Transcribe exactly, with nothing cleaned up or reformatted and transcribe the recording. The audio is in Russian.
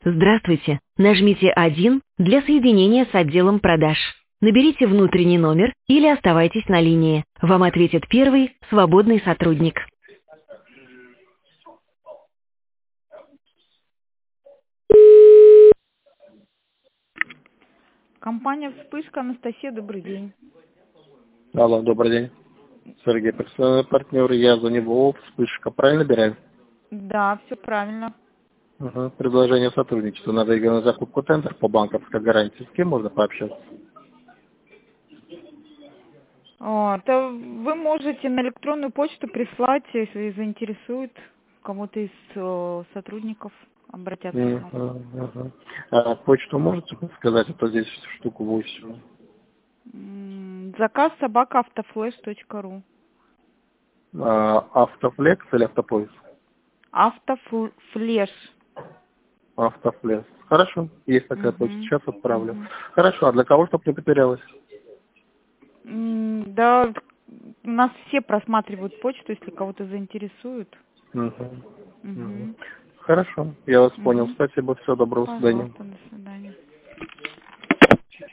Здравствуйте. Нажмите один для соединения с отделом продаж. Наберите внутренний номер или оставайтесь на линии. Вам ответит первый свободный сотрудник. Компания «Вспышка», Анастасия, добрый день. Алло, добрый день. Сергей, персональный партнер, я за него, вспышка, правильно набираю? Да, все правильно. Угу. Предложение сотрудничества на выигранную закупку тендер по банковской гарантии. С кем можно пообщаться? О, это вы можете на электронную почту прислать, если заинтересует кого-то из э, сотрудников, обратятся к вам. Угу, угу. А почту можете подсказать, а то здесь штуку восемь. М, Заказ собака автофлэш точка ру. А, автофлекс или автопоиск? Автофлэш. Автофлекс. Хорошо, есть такая почта, Мгм, сейчас отправлю. мгм. Хорошо, а для кого, чтобы не потерялась? М, Да, у нас все просматривают почту, если кого-то заинтересует. Угу. Угу. Мгм, Хорошо, я вас понял. мгм. Спасибо, всего доброго, до свидания. Пожалуйста, до свидания.